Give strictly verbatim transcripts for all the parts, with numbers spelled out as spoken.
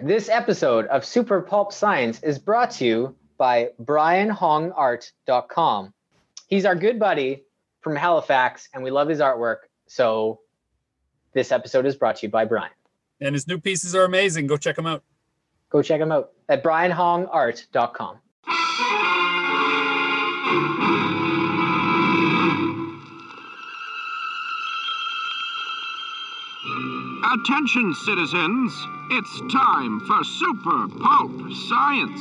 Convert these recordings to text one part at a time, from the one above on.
This episode of Super Pulp Science is brought to you by brian hong art dot com. He's our good buddy from Halifax, and we love his artwork. So this episode is brought to you by Brian. And his new pieces are amazing. Go check them out. Go check him out at brian hong art dot com. Attention, citizens. It's time for Super Pulp Science.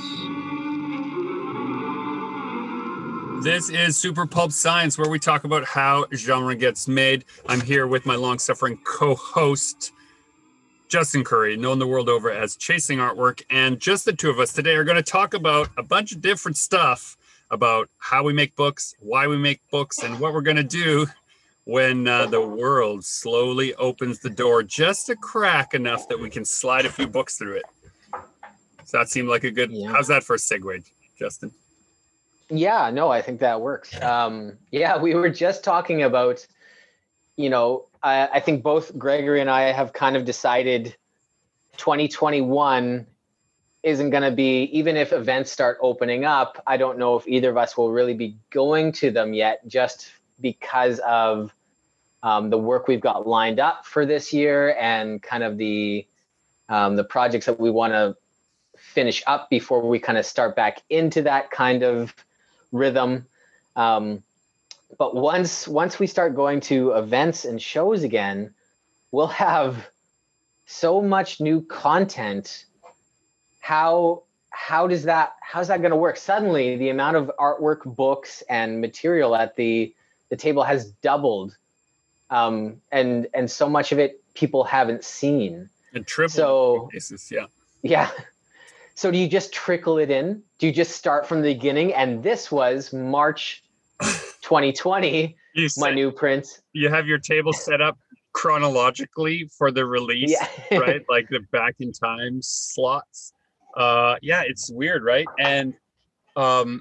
This is Super Pulp Science, where we talk about how genre gets made. I'm here with my long-suffering co-host, Justin Curry, known the world over as Chasing Artwork. And just the two of us today are going to talk about a bunch of different stuff about how we make books, why we make books, and what we're going to do when uh, the world slowly opens the door just a crack enough that we can slide a few books through it. Does that seem like a good, yeah. How's that for a segue, Justin? Yeah, no, I think that works. Um, yeah, we were just talking about, you know, I, I think both Gregory and I have kind of decided twenty twenty-one isn't going to be, even if events start opening up, I don't know if either of us will really be going to them yet, just because of um, the work we've got lined up for this year and kind of the um, the projects that we want to finish up before we kind of start back into that kind of rhythm. Um, but once once we start going to events and shows again, we'll have so much new content. How how does that how's that going to work? Suddenly, the amount of artwork, books, and material at the the table has doubled, um, and and so much of it people haven't seen. And tripled. So cases, yeah, yeah. So do you just trickle it in? Do you just start from the beginning? And this was March twenty twenty, you my say, new print. You have your table set up chronologically for the release, yeah. right? Like the back in time slots. Uh, yeah, it's weird, right? And um,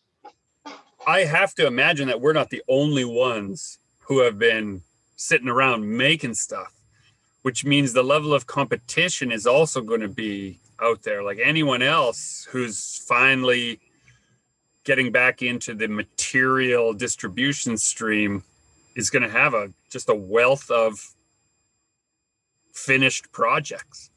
I have to imagine that we're not the only ones who have been sitting around making stuff, which means the level of competition is also going to be out there. Like anyone else who's finally getting back into the material distribution stream is going to have a just a wealth of finished projects.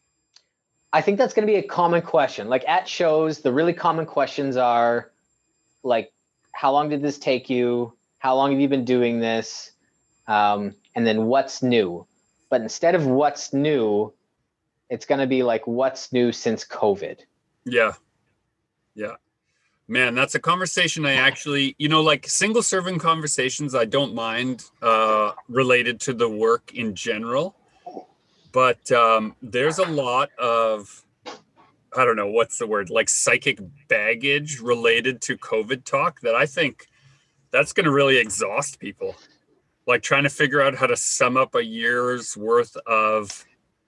I think that's going to be a common question. Like at shows, the really common questions are like, how long did this take you? How long have you been doing this? Um, and then what's new? But instead of what's new, it's going to be like, what's new since COVID? Yeah. Yeah. Man, that's a conversation I actually, you know, like single serving conversations, I don't mind uh, related to the work in general. But um, there's a lot of, I don't know, what's the word, like psychic baggage related to COVID talk that I think that's going to really exhaust people. Like trying to figure out how to sum up a year's worth of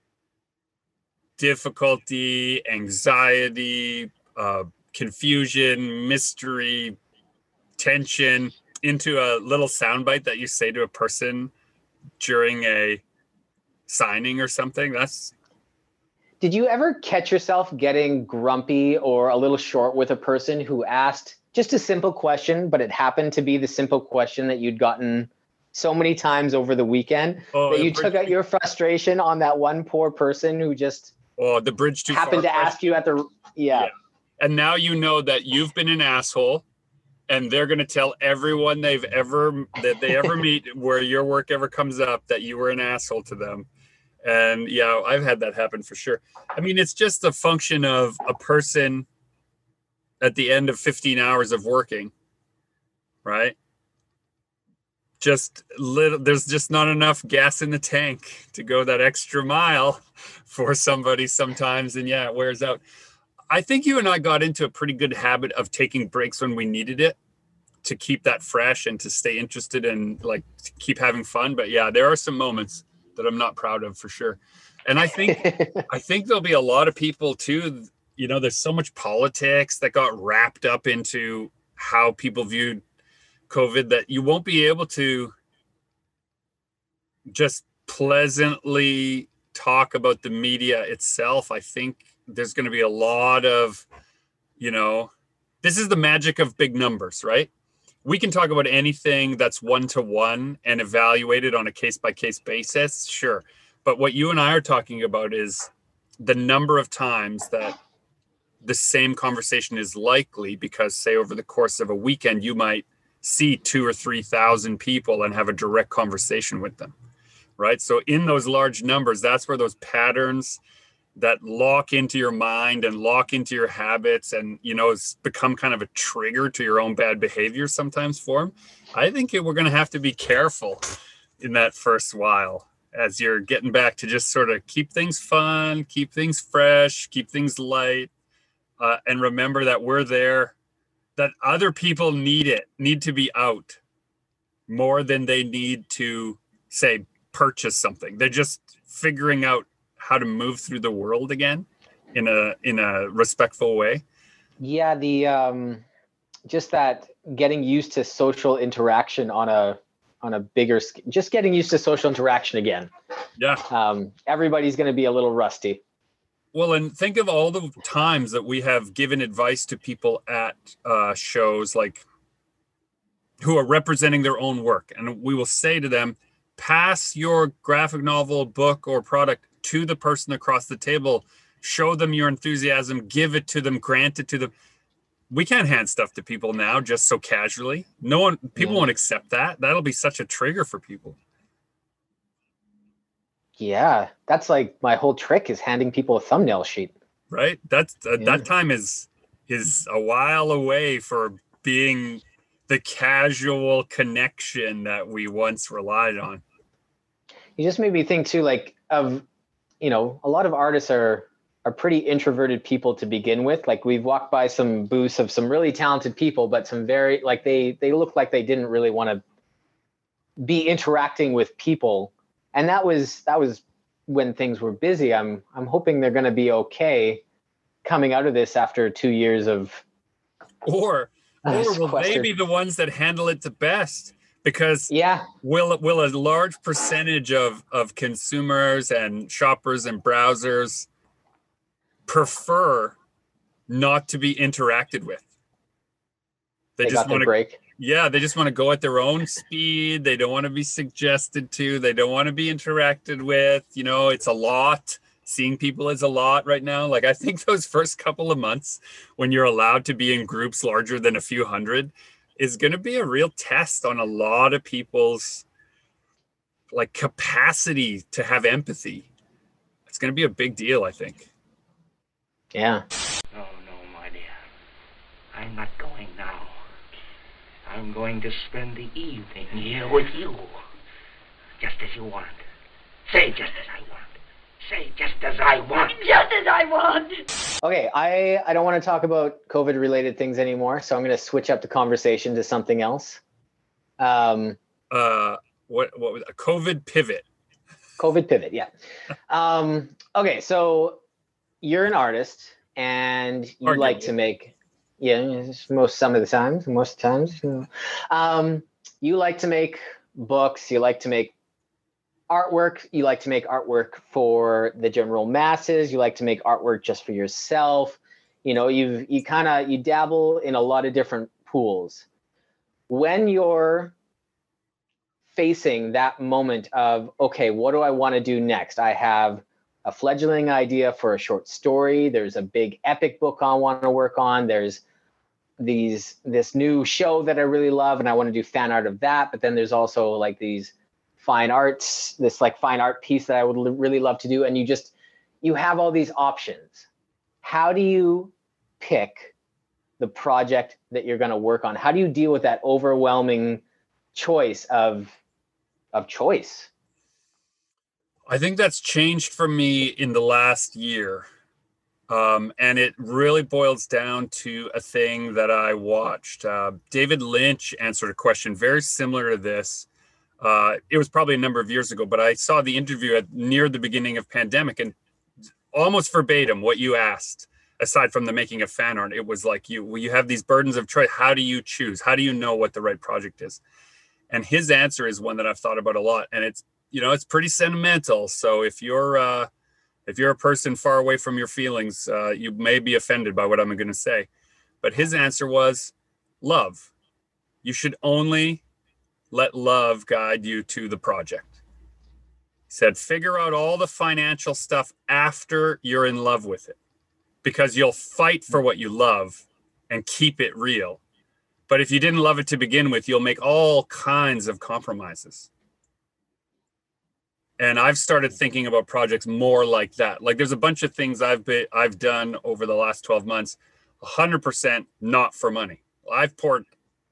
difficulty, anxiety, uh, confusion, mystery, tension into a little soundbite that you say to a person during a signing or something. That's Did you ever catch yourself getting grumpy or a little short with a person who asked just a simple question, but it happened to be the simple question that you'd gotten so many times over the weekend oh, that you bridge, took out your frustration on that one poor person who just oh, the bridge too happened far to ask you at the yeah. yeah. And now you know that you've been an asshole, and they're going to tell everyone they've ever that they ever meet where your work ever comes up that you were an asshole to them. And yeah, I've had that happen for sure. I mean, it's just a function of a person at the end of fifteen hours of working, right? Just little, there's just not enough gas in the tank to go that extra mile for somebody sometimes. And yeah, it wears out. I think you and I got into a pretty good habit of taking breaks when we needed it to keep that fresh and to stay interested and like to keep having fun. But yeah, there are some moments that I'm not proud of for sure. And I think, I think there'll be a lot of people too, you know, there's so much politics that got wrapped up into how people viewed COVID that you won't be able to just pleasantly talk about the media itself, I think there's going to be a lot of, you know, this is the magic of big numbers, right? We can talk about anything that's one-to-one and evaluate it on a case-by-case basis, sure. But what you and I are talking about is the number of times that the same conversation is likely, because, say, over the course of a weekend, you might see two or three thousand people and have a direct conversation with them, right? So in those large numbers, that's where those patterns that lock into your mind and lock into your habits and, you know, it's become kind of a trigger to your own bad behavior sometimes form. I think we're going to have to be careful in that first while as you're getting back to just sort of keep things fun, keep things fresh, keep things light, uh, and remember that we're there, that other people need it, need to be out more than they need to, say, purchase something. They're just figuring out how to move through the world again in a in a respectful way. Yeah, the um just that getting used to social interaction on a on a bigger scale, just getting used to social interaction again. Yeah. Um everybody's going to be a little rusty. Well, and think of all the times that we have given advice to people at uh shows, like, who are representing their own work, and we will say to them, pass your graphic novel, book, or product to the person across the table, show them your enthusiasm, give it to them, grant it to them. We can't hand stuff to people now just so casually. No one, people Yeah. won't accept that. That'll be such a trigger for people. Yeah, that's like my whole trick is handing people a thumbnail sheet. Right? That's uh, Yeah. that time is is a while away for being the casual connection that we once relied on. You just made me think too, like, of, you know, a lot of artists are are pretty introverted people to begin with. Like, we've walked by some booths of some really talented people, but some very, like, they they look like they didn't really want to be interacting with people. And that was that was when things were busy. I'm I'm hoping they're going to be okay coming out of this after two years of Or uh, or will they sequestered- be the ones that handle it the best? Because Yeah, will will a large percentage of of consumers and shoppers and browsers prefer not to be interacted with? They, they just got their want to break. yeah, they just want to go at their own speed. They don't want to be suggested to. They don't want to be interacted with. You know, it's a lot. Seeing people is a lot right now. Like, I think those first couple of months when you're allowed to be in groups larger than a few hundred is going to be a real test on a lot of people's, like, capacity to have empathy. It's going to be a big deal, I think. Yeah. No, no, my dear. I'm not going now. I'm going to spend the evening here with you. Just as you want. Say just as I want. Say just as I want. Just as I want. Okay, I, I don't want to talk about COVID related things anymore, so I'm going to switch up the conversation to something else. Um, Uh, what what was a COVID pivot? COVID pivot, yeah. Um, okay, so you're an artist and you like Arguably. to make, yeah, most some of the times, most of the times, you know. um, you like to make books, you like to make artwork, you like to make artwork for the general masses, you like to make artwork just for yourself. You know, you've you kind of you dabble in a lot of different pools. When you're facing that moment of, okay, what do I want to do next? I have a fledgling idea for a short story. There's a big epic book I want to work on. There's these this new show that I really love and I want to do fan art of that. But then there's also like these fine arts, this like fine art piece that I would l- really love to do. And you just, you have all these options. How do you pick the project that you're going to work on? How do you deal with that overwhelming choice of of choice? I think that's changed for me in the last year. Um, and it really boils down to a thing that I watched. Uh, David Lynch answered a question very similar to this. Uh, it was probably a number of years ago, but I saw the interview at near the beginning of pandemic, and almost verbatim what you asked, aside from the making of fan art, it was like, you, well, you have these burdens of choice. How do you choose? How do you know what the right project is? And his answer is one that I've thought about a lot. And it's you know, it's pretty sentimental. So if you're uh, if you're a person far away from your feelings, uh, you may be offended by what I'm going to say. But his answer was love. You should only let love guide you to the project. He said, figure out all the financial stuff after you're in love with it, because you'll fight for what you love and keep it real. But if you didn't love it to begin with, you'll make all kinds of compromises. And I've started thinking about projects more like that. Like there's a bunch of things I've been, I've done over the last twelve months, one hundred percent not for money. I've poured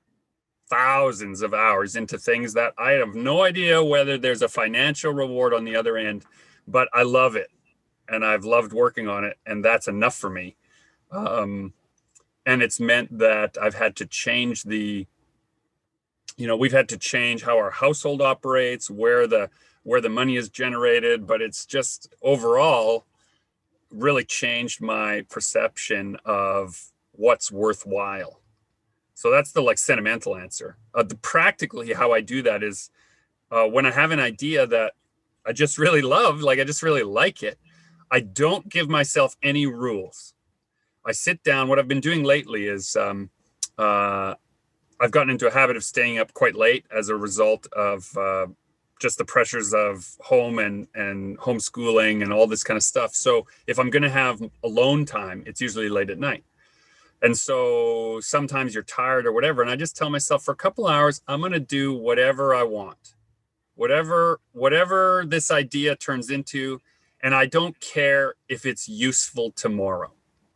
thousands of hours into things that I have no idea whether there's a financial reward on the other end, but I love it. And I've loved working on it. And that's enough for me. Um, and it's meant that I've had to change the, you know, we've had to change how our household operates, where the, where the money is generated, but it's just overall really changed my perception of what's worthwhile. So that's the like sentimental answer. Uh, the practically how I do that is uh, when I have an idea that I just really love, like I just really like it, I don't give myself any rules. I sit down. What I've been doing lately is um, uh, I've gotten into a habit of staying up quite late as a result of uh, just the pressures of home and, and homeschooling and all this kind of stuff. So if I'm going to have alone time, it's usually late at night. And so sometimes you're tired or whatever. And I just tell myself for a couple hours, I'm going to do whatever I want, whatever, whatever this idea turns into. And I don't care if it's useful tomorrow.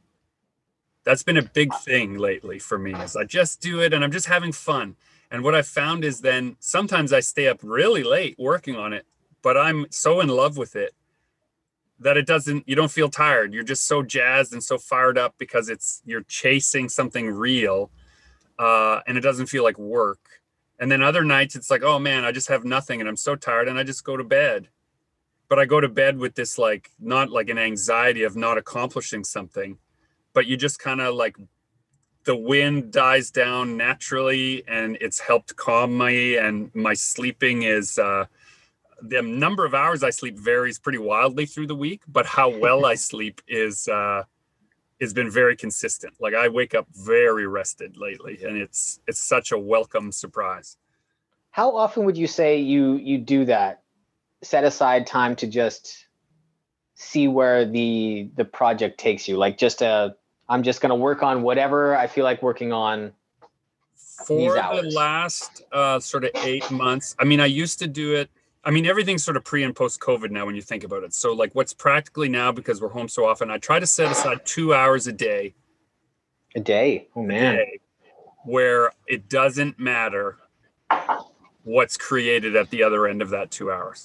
That's been a big thing lately for me, is I just do it and I'm just having fun. And what I found is then sometimes I stay up really late working on it, but I'm so in love with it that it doesn't, you don't feel tired. You're just so jazzed and so fired up because it's, you're chasing something real uh, and it doesn't feel like work. And then other nights it's like, oh man, I just have nothing and I'm so tired and I just go to bed. But I go to bed with this, like, not like an anxiety of not accomplishing something, but you just kind of like, the wind dies down naturally and it's helped calm me. And my sleeping is, uh, the number of hours I sleep varies pretty wildly through the week, but how well I sleep is, uh, has been very consistent. Like I wake up very rested lately and it's, it's such a welcome surprise. How often would you say you, you do that? Set aside time to just see where the, the project takes you. Like just a, I'm just going to work on whatever I feel like working on for these the hours. last uh, sort of eight months. I mean, I used to do it. I mean, everything's sort of pre and post COVID now when you think about it. So like what's practically now, because we're home so often, I try to set aside two hours a day. A day? Oh man. Day, where it doesn't matter what's created at the other end of that two hours.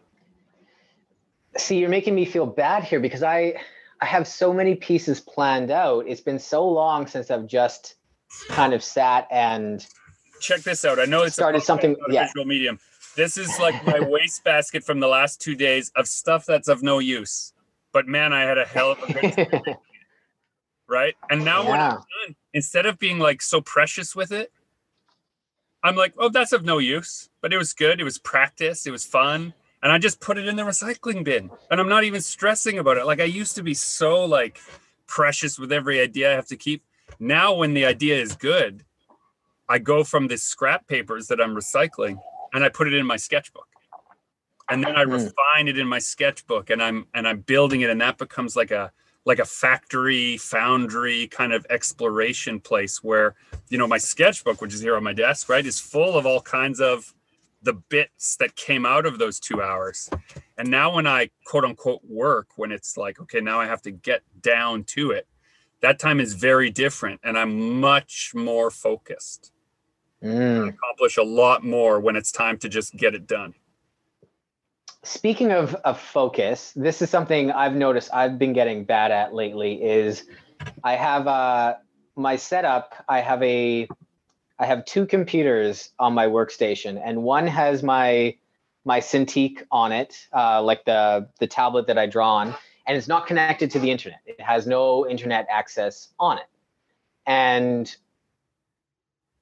See, you're making me feel bad here because I, I have so many pieces planned out. It's been so long since I've just kind of sat and check this out. I know it's started something. Yeah. Visual medium. This is like my wastebasket from the last two days of stuff that's of no use. But man, I had a hell of a good time. Right? And now yeah. when I'm done, instead of being like so precious with it, I'm like, oh, that's of no use. But it was good. It was practice. It was fun. And I just put it in the recycling bin. And I'm not even stressing about it. Like I used to be so like precious with every idea I have to keep. Now when the idea is good, I go from the scrap papers that I'm recycling and I put it in my sketchbook. And then I mm. refine it in my sketchbook and I'm and I'm building it, and that becomes like a like a factory, foundry kind of exploration place where, you know, my sketchbook, which is here on my desk, right, is full of all kinds of the bits that came out of those two hours. And now when I quote unquote work, when it's like, okay, now I have to get down to it, that time is very different and I'm much more focused. Mm. I accomplish a lot more when it's time to just get it done. Speaking of, of focus, this is something I've noticed I've been getting bad at lately is I have uh, my setup. I have a I have two computers on my workstation, and one has my my Cintiq on it, uh, like the the tablet that I draw on, and it's not connected to the internet. It has no internet access on it. And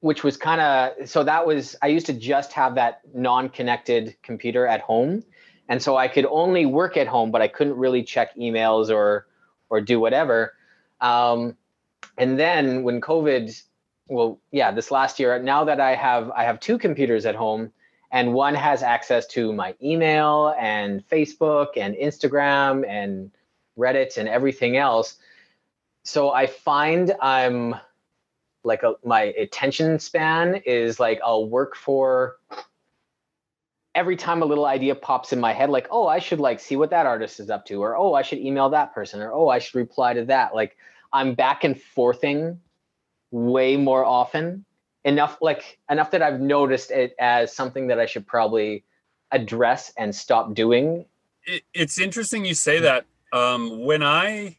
which was kind of, so that was, I used to just have that non-connected computer at home. And so I could only work at home, but I couldn't really check emails or, or do whatever. Um, and then when COVID, well, yeah, this last year, now that I have, I have two computers at home, and one has access to my email and Facebook and Instagram and Reddit and everything else. So I find I'm like a, my attention span is like, I'll work for, every time a little idea pops in my head, like, oh, I should like see what that artist is up to, or, oh, I should email that person, or, oh, I should reply to that. Like I'm back and forthing way more often, enough, like enough that I've noticed it as something that I should probably address and stop doing. It, it's interesting you say that. Um, when I,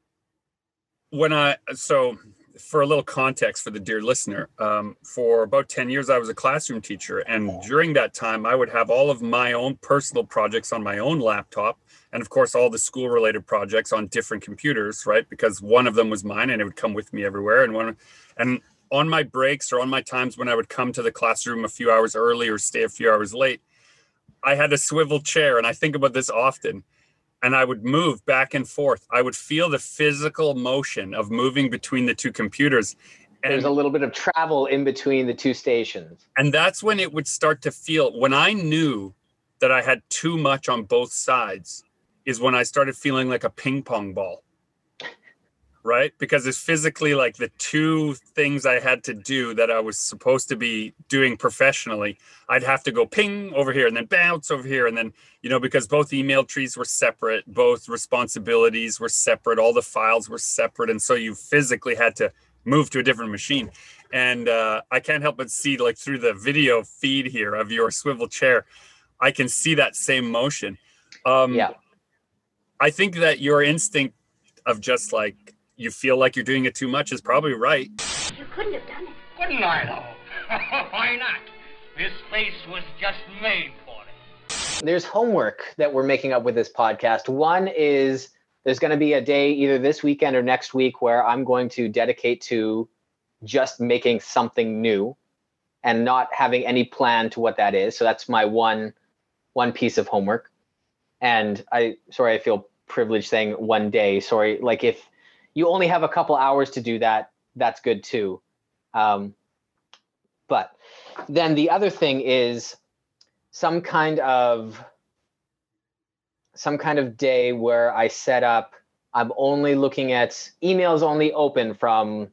when I, so for a little context for the dear listener, um, for about ten years, I was a classroom teacher. And during that time, I would have all of my own personal projects on my own laptop. And of course, all the school related projects on different computers, right? Because one of them was mine and it would come with me everywhere. And one, and on my breaks or on my times when I would come to the classroom a few hours early or stay a few hours late, I had a swivel chair. And I think about this often. And I would move back and forth. I would feel the physical motion of moving between the two computers. And there's a little bit of travel in between the two stations. And that's when it would start to feel, when I knew that I had too much on both sides, is when I started feeling like a ping pong ball. Right? Because it's physically like the two things I had to do that I was supposed to be doing professionally. I'd have to go ping over here and then bounce over here. And then, you know, because both email trees were separate, both responsibilities were separate, all the files were separate. And so you physically had to move to a different machine. And uh, I can't help but see, like through the video feed here of your swivel chair, I can see that same motion. Um, yeah. I think that your instinct of just like, you feel like you're doing it too much is probably right. You couldn't have done it. Couldn't I, though? Why not? This place was just made for it. There's homework that we're making up with this podcast. One is there's going to be a day either this weekend or next week where I'm going to dedicate to just making something new and not having any plan to what that is. So that's my one, one piece of homework. And I, sorry, I feel privileged saying one day. Sorry, like if you only have a couple hours to do that, that's good too. Um, but then the other thing is some kind of some kind of day where I set up, I'm only looking at emails only open from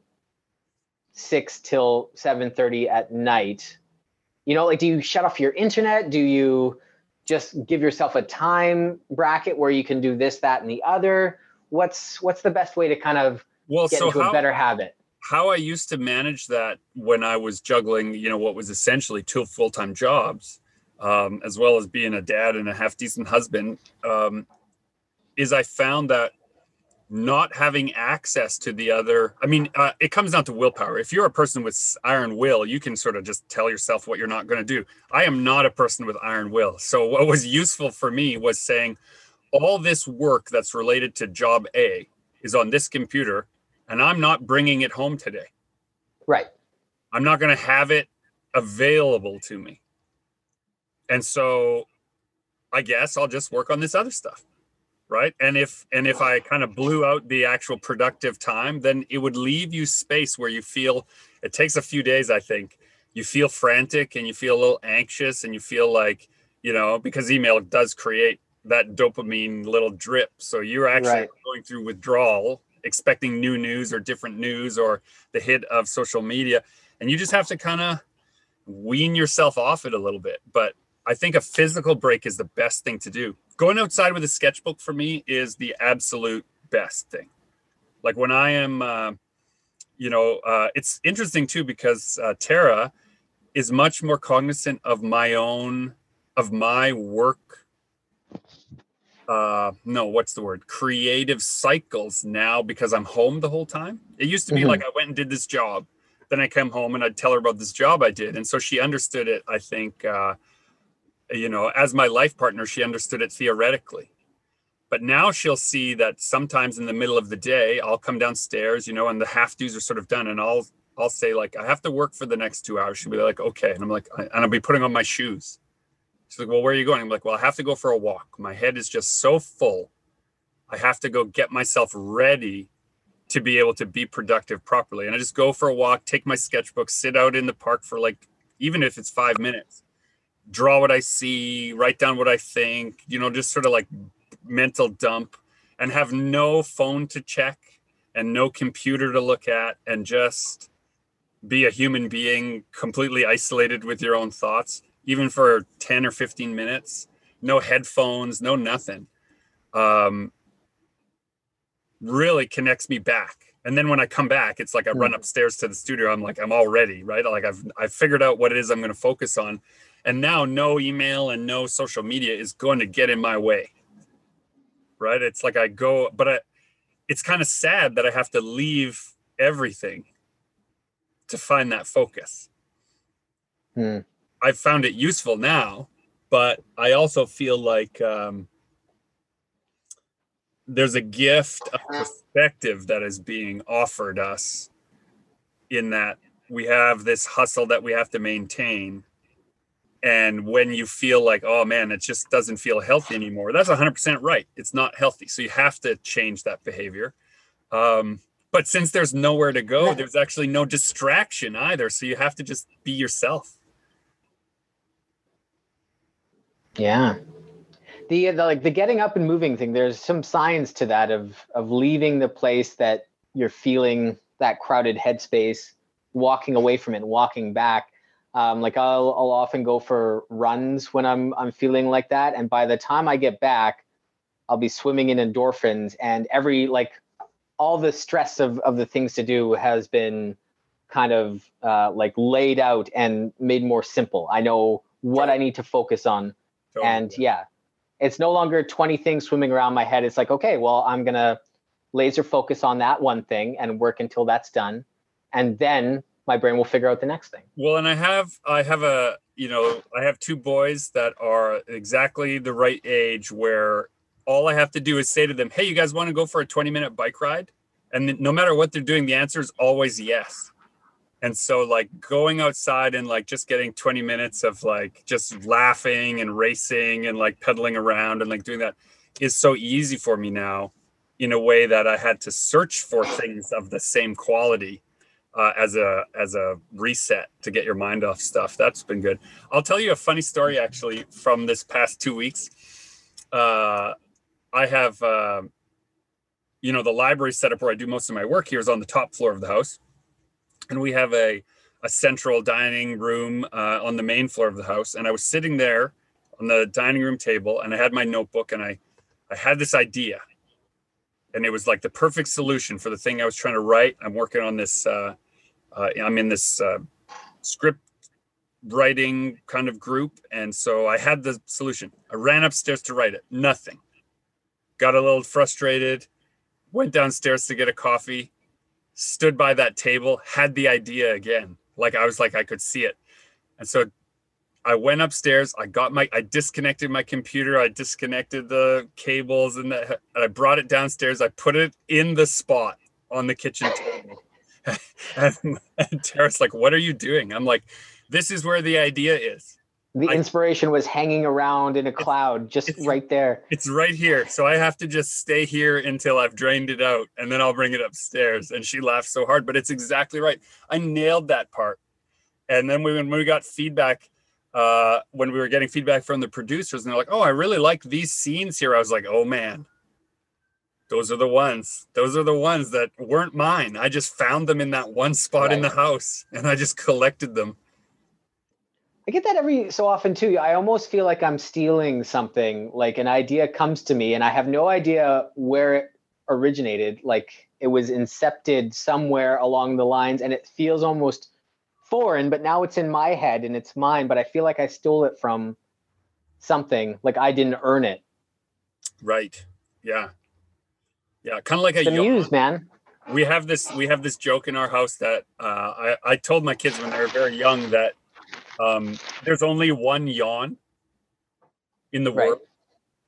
six till seven thirty at night. You know, like, do you shut off your internet? Do you just give yourself a time bracket where you can do this, that, and the other? What's what's the best way to kind of well, get so into how, a better habit? How I used to manage that when I was juggling, you know, what was essentially two full-time jobs, um, as well as being a dad and a half-decent husband, um, is I found that not having access to the other, I mean, uh, it comes down to willpower. If you're a person with iron will, you can sort of just tell yourself what you're not going to do. I am not a person with iron will. So what was useful for me was saying, all this work that's related to job A is on this computer, and I'm not bringing it home today. Right. I'm not going to have it available to me. And so I guess I'll just work on this other stuff. Right. And if and if I kind of blew out the actual productive time, then it would leave you space where you feel, it takes a few days, I think, you feel frantic and you feel a little anxious and you feel like, you know, because email does create that dopamine little drip. So you're actually right. going through withdrawal, expecting new news or different news or the hit of social media. And you just have to kind of wean yourself off it a little bit. But I think a physical break is the best thing to do. Going outside with a sketchbook for me is the absolute best thing. Like when I am, uh, you know, uh, it's interesting too, because uh, Tara is much more cognizant of my own, of my work. Uh, no, what's the word? Creative cycles now, because I'm home the whole time. It used to be mm-hmm. like I went and did this job. Then I came home and I'd tell her about this job I did. And so she understood it, I think, uh, you know, as my life partner, she understood it theoretically. But now she'll see that sometimes in the middle of the day, I'll come downstairs, you know, and the have-tos are sort of done. And I'll I'll say like, I have to work for the next two hours. She'll be like, okay. And I'm like, and I'll be putting on my shoes. She's like, well, where are you going? I'm like, well, I have to go for a walk. My head is just so full. I have to go get myself ready to be able to be productive properly. And I just go for a walk, take my sketchbook, sit out in the park for like, even if it's five minutes, draw what I see, write down what I think, you know, just sort of like mental dump, and have no phone to check and no computer to look at, and just be a human being completely isolated with your own thoughts, even for ten or fifteen minutes, no headphones, no nothing. Um, really connects me back. And then when I come back, it's like I run upstairs to the studio. I'm like, I'm all ready, right? Like I've, I've figured out what it is I'm going to focus on. And now no email and no social media is going to get in my way. Right. It's like I go, but I, it's kind of sad that I have to leave everything to find that focus. Hmm. I've found it useful now, but I also feel like, um, there's a gift of perspective that is being offered us, in that we have this hustle that we have to maintain. And when you feel like, oh man, it just doesn't feel healthy anymore, that's one hundred percent right. It's not healthy. So you have to change that behavior. Um, but since there's nowhere to go, there's actually no distraction either. So you have to just be yourself. Yeah. The, the like the getting up and moving thing, there's some signs to that of of leaving the place that you're feeling that crowded headspace, walking away from it and walking back. Um, like I'll I'll often go for runs when I'm I'm feeling like that, and by the time I get back, I'll be swimming in endorphins, and every like all the stress of of the things to do has been kind of uh, like laid out and made more simple. I know what I need to focus on, totally. And yeah. It's no longer twenty things swimming around my head. It's like, okay, well, I'm going to laser focus on that one thing and work until that's done. And then my brain will figure out the next thing. Well, and I have, I have a, you know, I have two boys that are exactly the right age where all I have to do is say to them, hey, you guys want to go for a twenty minute bike ride? And no matter what they're doing, the answer is always yes. And so like going outside and like just getting twenty minutes of like just laughing and racing and like pedaling around and like doing that is so easy for me now, in a way that I had to search for things of the same quality uh, as a as a reset to get your mind off stuff. That's been good. I'll tell you a funny story actually from this past two weeks. Uh, I have, uh, you know, the library setup where I do most of my work here is on the top floor of the house. And we have a, a central dining room uh, on the main floor of the house. And I was sitting there on the dining room table, and I had my notebook, and I, I had this idea. And it was like the perfect solution for the thing I was trying to write. I'm working on this, uh, uh, I'm in this uh, script writing kind of group. And so I had the solution. I ran upstairs to write it. Nothing. Got a little frustrated, went downstairs to get a coffee. Stood by that table, had the idea again. Like I was like, I could see it. And so I went upstairs, I got my, I disconnected my computer, I disconnected the cables and, the, and I brought it downstairs. I put it in the spot on the kitchen table. and, and Tara's like, what are you doing? I'm like, this is where the idea is. The inspiration I, was hanging around in a cloud, just right there. It's right here. So I have to just stay here until I've drained it out, and then I'll bring it upstairs. And she laughed so hard, but it's exactly right. I nailed that part. And then we, when we got feedback, uh, when we were getting feedback from the producers, and they're like, oh, I really like these scenes here. I was like, oh man, those are the ones. Those are the ones that weren't mine. I just found them in that one spot right in the house, and I just collected them. I get that every so often too. I almost feel like I'm stealing something, like an idea comes to me and I have no idea where it originated. Like it was incepted somewhere along the lines, and it feels almost foreign, but now it's in my head and it's mine, but I feel like I stole it from something, like I didn't earn it. Right. Yeah. Yeah. Kind of like a the muse, man. We have this, we have this joke in our house that uh, I, I told my kids when they were very young that um, there's only one yawn in the right. world.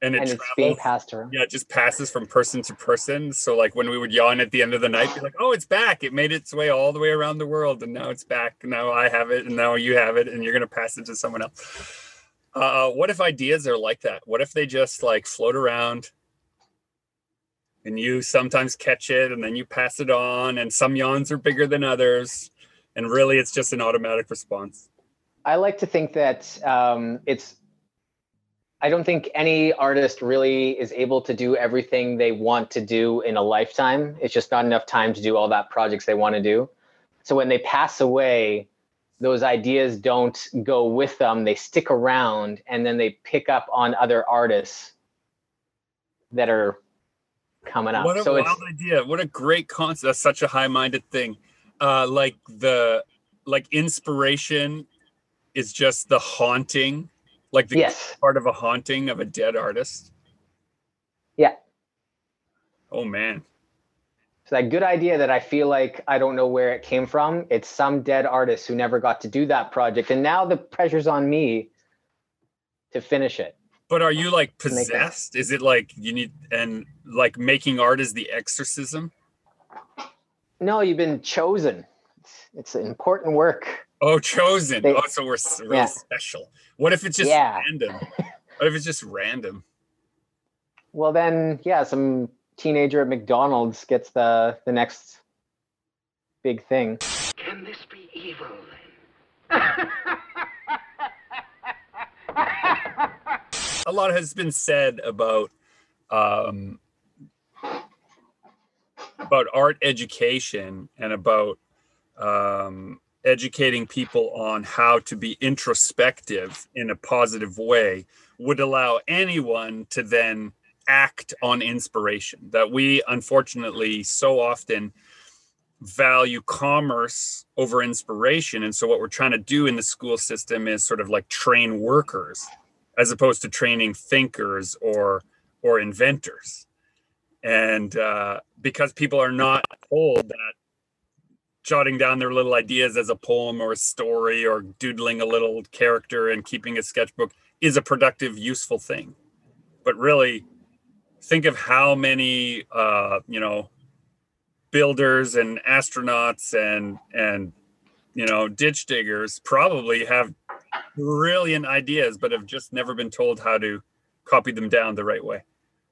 And it and travels. it's being passed around. Yeah, it just passes from person to person. So like when we would yawn at the end of the night, be like, oh, it's back. It made its way all the way around the world. And now it's back. Now I have it. And now you have it. And you're going to pass it to someone else. Uh, what if ideas are like that? What if they just like float around and you sometimes catch it and then you pass it on, and some yawns are bigger than others. And really it's just an automatic response. I like to think that um, it's, I don't think any artist really is able to do everything they want to do in a lifetime. It's just not enough time to do all that projects they want to do. So when they pass away, those ideas don't go with them. They stick around, and then they pick up on other artists that are coming up. What a so wild it's, idea. What a great concept. That's such a high-minded thing. Uh, like the, like inspiration is just the haunting. Like the yes. part of a haunting of a dead artist. Yeah. Oh man. So that good idea that I feel like I don't know where it came from. It's some dead artist who never got to do that project. And now the pressure's on me to finish it. But are you like possessed? Is it like you need, and like making art is the exorcism? No, you've been chosen. It's, it's important work. Oh, chosen. They, oh, so we're really yeah. special. What if it's just yeah. random? What if it's just random? Well, then, yeah, some teenager at McDonald's gets the the next big thing. Can this be evil then? A lot has been said about um, about art education and about um, educating people on how to be introspective in a positive way would allow anyone to then act on inspiration. That we unfortunately so often value commerce over inspiration. And so what we're trying to do in the school system is sort of like train workers as opposed to training thinkers or or inventors. And uh, because people are not told that jotting down their little ideas as a poem or a story or doodling a little character and keeping a sketchbook is a productive, useful thing. But really, think of how many, uh, you know, builders and astronauts and, and, you know, ditch diggers probably have brilliant ideas, but have just never been told how to copy them down the right way.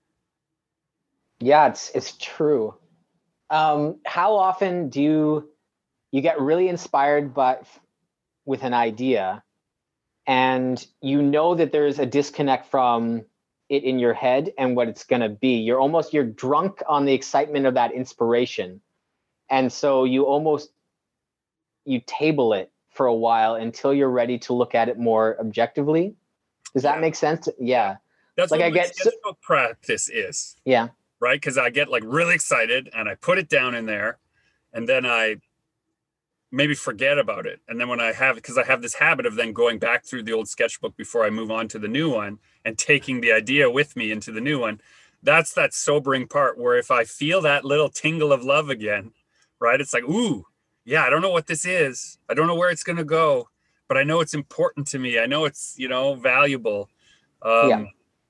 Yeah, it's, it's true. Um, how often do you, you get really inspired by, with an idea, and you know that there's a disconnect from it in your head and what it's going to be? You're almost, you're drunk on the excitement of that inspiration. And so you almost, you table it for a while until you're ready to look at it more objectively. Does that yeah. make sense? Yeah. That's like what I my get sketchbook so- practice is. Yeah. Right? Because I get like really excited and I put it down in there, and then I maybe forget about it. And then when I have, because I have this habit of then going back through the old sketchbook before I move on to the new one and taking the idea with me into the new one. That's that sobering part where if I feel that little tingle of love again, right? It's like, ooh, yeah, I don't know what this is. I don't know where it's going to go, but I know it's important to me. I know it's, you know, valuable. Um, yeah.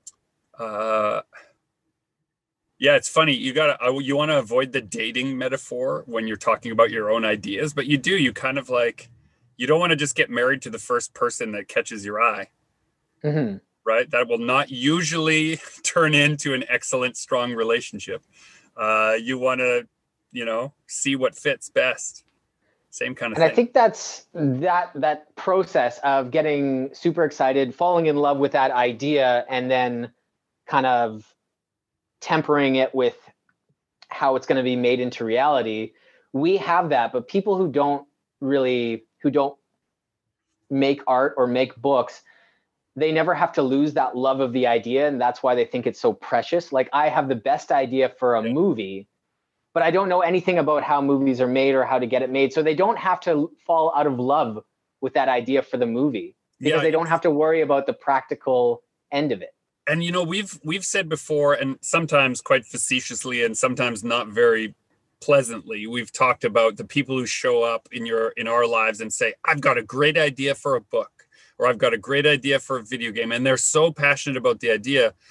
Uh, yeah, it's funny. You got to, you want to avoid the dating metaphor when you're talking about your own ideas, but you do, you kind of like, you don't want to just get married to the first person that catches your eye, Mm-hmm. right? That will not usually turn into an excellent, strong relationship. Uh, you want to, you know, see what fits best. Same kind of and thing. I think that's that that process of getting super excited, falling in love with that idea, and then kind of tempering it with how it's going to be made into reality. We have that, but people who don't really, who don't make art or make books, they never have to lose that love of the idea. And that's why they think it's so precious. Like I have the best idea for a yeah. movie, but I don't know anything about how movies are made or how to get it made. So they don't have to fall out of love with that idea for the movie because Yeah, they don't have to worry about the practical end of it. And, you know, we've we've said before, and sometimes quite facetiously and sometimes not very pleasantly, we've talked about the people who show up in your in our lives and say, I've got a great idea for a book, or I've got a great idea for a video game. And they're so passionate about the idea.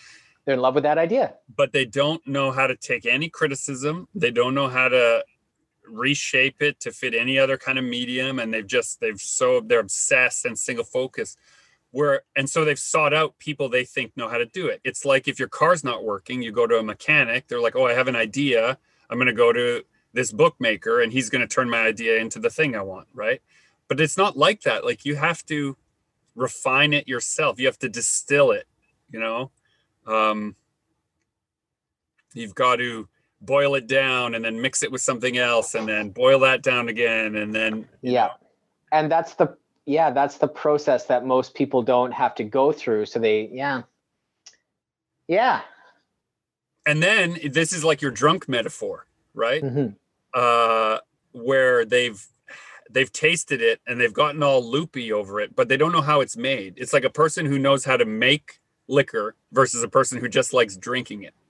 They're in love with that idea. But they don't know how to take any criticism. They don't know how to reshape it to fit any other kind of medium. And they've just, they've so, they're obsessed and single focused. Where, and so they've sought out people they think know how to do it. It's like if your car's not working, you go to a mechanic. They're like, oh, I have an idea. I'm going to go to this bookmaker and he's going to turn my idea into the thing I want, right? But it's not like that. Like you have to refine it yourself. You have to distill it, you know? Um, you've got to boil it down and then mix it with something else and then boil that down again. And then, yeah. Know. And that's the, yeah, that's the process that most people don't have to go through. So they, yeah. Yeah. And then this is like your drunk metaphor, right? Mm-hmm. Uh, where they've, they've tasted it and they've gotten all loopy over it, but they don't know how it's made. It's like a person who knows how to make liquor versus a person who just likes drinking it.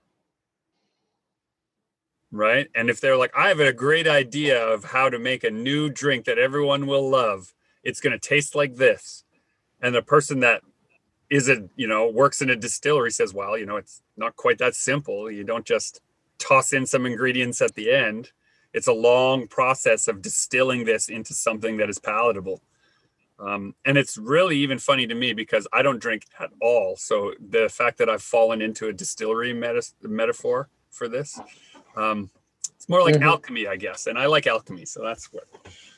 Right. And if they're like, I have a great idea of how to make a new drink that everyone will love, it's going to taste like this. And the person that is a, you know, works in a distillery says, well, you know, it's not quite that simple. You don't just toss in some ingredients at the end. It's a long process of distilling this into something that is palatable. Um, and it's really even funny to me because I don't drink at all. So the fact that I've fallen into a distillery meta- metaphor for this, um, it's more like mm-hmm. alchemy, I guess. And I like alchemy. So that's what.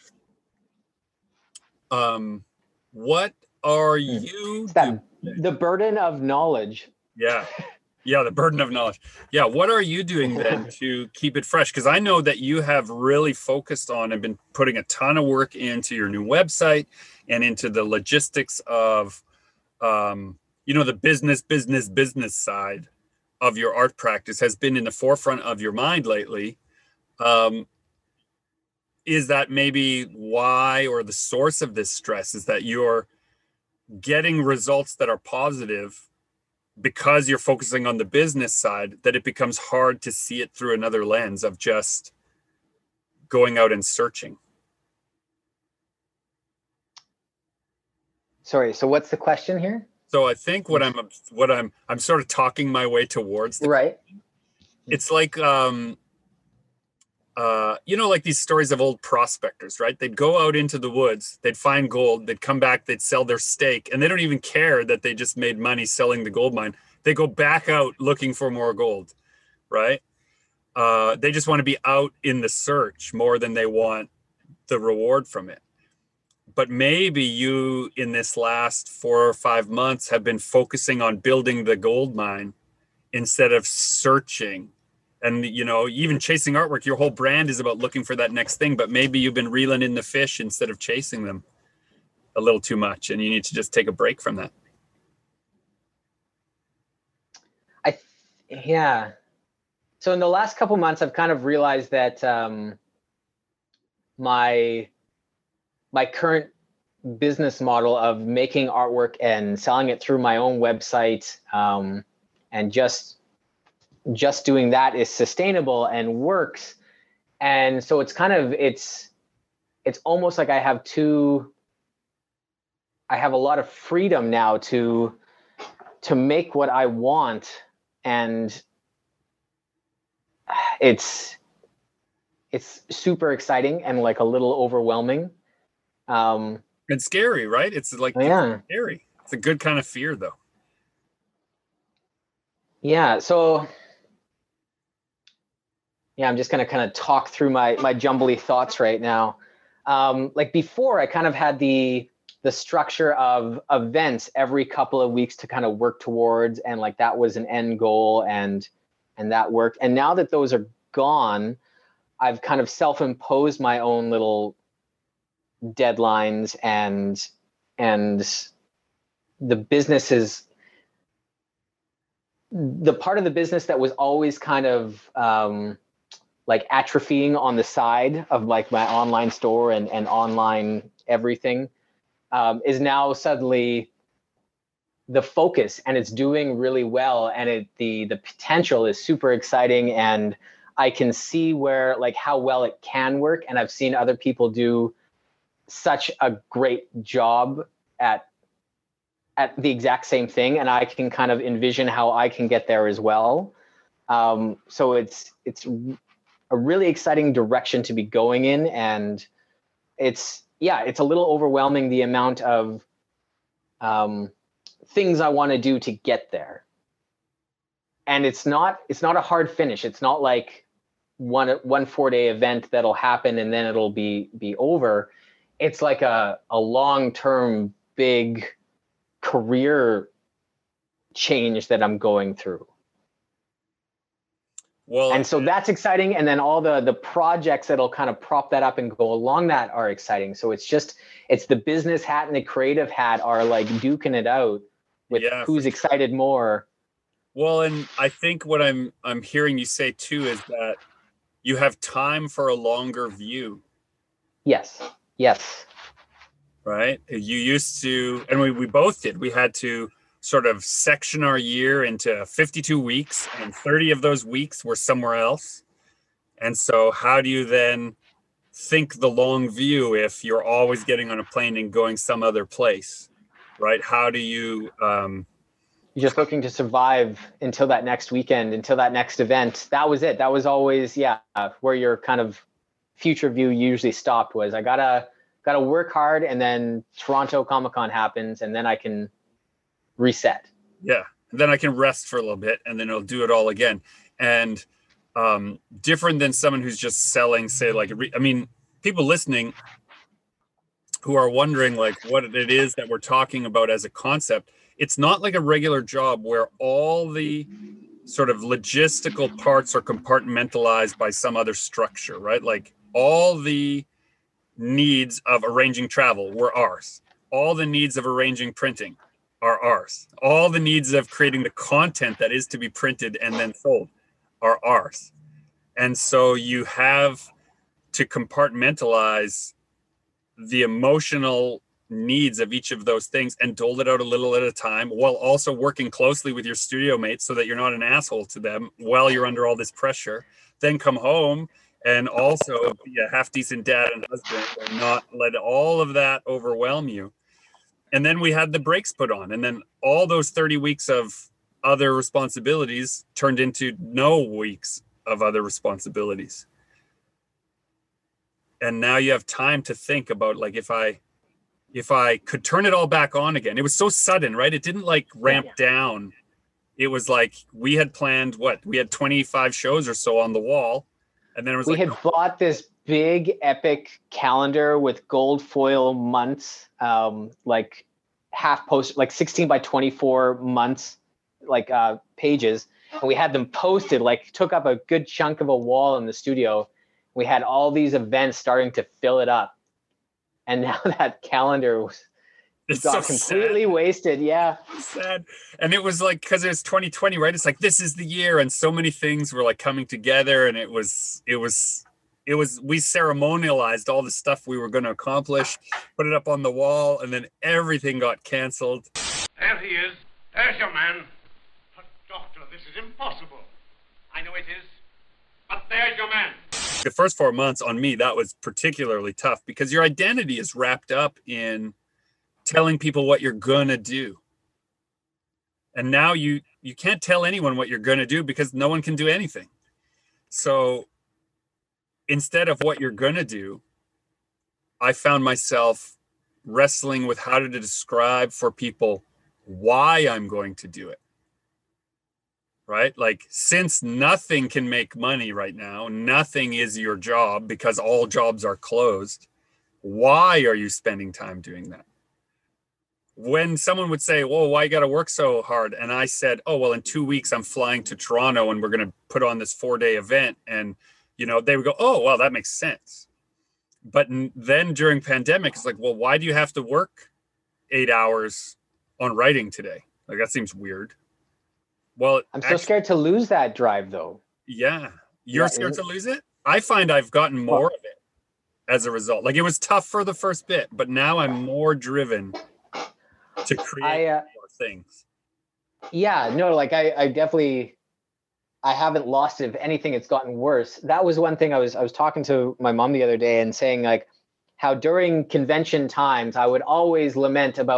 Um, what are you that, the burden of knowledge? Yeah. Yeah, the burden of knowledge. Yeah, what are you doing then to keep it fresh? Because I know that you have really focused on and been putting a ton of work into your new website and into the logistics of, um, you know, the business, business, business side of your art practice has been in the forefront of your mind lately. Um, is that maybe why, or the source of this stress is that you're getting results that are positive because you're focusing on the business side, that it becomes hard to see it through another lens of just going out and searching? Sorry, so what's the question here? So I think what I'm, what I'm, I'm sort of talking my way towards. The right. question. It's like, um, uh, you know, like these stories of old prospectors, right? They'd go out into the woods, they'd find gold, they'd come back, they'd sell their stake, and they don't even care that they just made money selling the gold mine. They go back out looking for more gold, right? Uh, they just want to be out in the search more than they want the reward from it. But maybe you, in this last four or five months, have been focusing on building the gold mine instead of searching. And, you know, even chasing artwork, your whole brand is about looking for that next thing, but maybe you've been reeling in the fish instead of chasing them a little too much, and you need to just take a break from that. I, yeah. So in the last couple months, I've kind of realized that um, my, my current business model of making artwork and selling it through my own website um, and just just doing that is sustainable and works. And so it's kind of, it's, it's almost like I have two, I have a lot of freedom now to, to make what I want. And it's, it's super exciting and like a little overwhelming. Um, it's scary, right? It's like, yeah. It's scary. It's a good kind of fear though. Yeah. So yeah, I'm just going to kind of talk through my, my jumbly thoughts right now. Um, like before, I kind of had the, the structure of events every couple of weeks to kind of work towards. And like, that was an end goal and, and that worked. And now that those are gone, I've kind of self-imposed my own little deadlines, and, and the business is the part of the business that was always kind of, um, like atrophying on the side of like my online store and, and online everything um, is now suddenly the focus, and it's doing really well. And it, the, the potential is super exciting, and I can see where, like how well it can work. And I've seen other people do such a great job at, at the exact same thing, and I can kind of envision how I can get there as well. Um, so it's it's a really exciting direction to be going in, and it's yeah, it's a little overwhelming, the amount of um, things I want to do to get there. And it's not it's not a hard finish. It's not like one one four day event that'll happen and then it'll be be over. It's like a a long term big career change that I'm going through. Well, and so that's exciting. And then all the the projects that'll kind of prop that up and go along that are exciting. So it's just it's the business hat and the creative hat are like duking it out with yeah, who's excited more. Well, and I think what I'm I'm hearing you say too is that you have time for a longer view. Yes. Yes. Right? You used to, and we, we both did, we had to sort of section our year into fifty-two weeks, and thirty of those weeks were somewhere else. And so how do you then think the long view if you're always getting on a plane and going some other place, right? How do you... Um, You're just looking to survive until that next weekend, until that next event. That was it. That was always, yeah, where your kind of future view usually stopped was I gotta gotta work hard, and then Toronto Comic-Con happens, and then I can reset. Yeah, and then I can rest for a little bit, and then I'll do it all again. And um, different than someone who's just selling, say, like, I mean, people listening who are wondering, like, what it is that we're talking about as a concept. It's not like a regular job where all the sort of logistical parts are compartmentalized by some other structure, right? Like all the needs of arranging travel were ours. All the needs of arranging printing are ours. All the needs of creating the content that is to be printed and then sold are ours. And so you have to compartmentalize the emotional needs of each of those things and dole it out a little at a time, while also working closely with your studio mates so that you're not an asshole to them while you're under all this pressure. Then come home and also be a half decent dad and husband and not let all of that overwhelm you. And then we had the brakes put on, and then all those thirty weeks of other responsibilities turned into no weeks of other responsibilities. And now you have time to think about, like, if I if I could turn it all back on again. It was so sudden, right? It didn't like ramp yeah. down. It was like we had planned what? We had twenty-five shows or so on the wall. And then it was we like, had oh. bought this big epic calendar with gold foil months, um, like half post, like sixteen by twenty-four months, like uh, pages. And we had them posted, like took up a good chunk of a wall in the studio. We had all these events starting to fill it up. And now that calendar was it's got so completely sad. wasted. Yeah. Sad. And it was like, because it was twenty twenty, right? It's like, this is the year. And so many things were like coming together. And it was, it was, it was, we ceremonialized all the stuff we were going to accomplish, put it up on the wall, and then everything got canceled. There he is. There's your man. But doctor, this is impossible. I know it is. But there's your man. The first four months on me, that was particularly tough because your identity is wrapped up in telling people what you're gonna do. And now you you can't tell anyone what you're gonna do because no one can do anything. So instead of what you're gonna do, I found myself wrestling with how to describe for people why I'm going to do it. Right? Like, since nothing can make money right now, nothing is your job because all jobs are closed. Why are you spending time doing that? When someone would say, well, why you got to work so hard? And I said, oh, well, in two weeks, I'm flying to Toronto and we're going to put on this four day event. And, you know, they would go, oh, well, that makes sense. But then during pandemic, it's like, well, why do you have to work eight hours on writing today? Like, that seems weird. Well, I'm so actually, scared to lose that drive, though. Yeah. You're yeah, scared to lose it? I find I've gotten more well, of it as a result. Like, it was tough for the first bit, but now I'm more driven to create I, uh, more things. Yeah, no, like I, I definitely, I haven't lost it. If anything, it's gotten worse. That was one thing I was, I was talking to my mom the other day and saying, like, how during convention times, I would always lament about,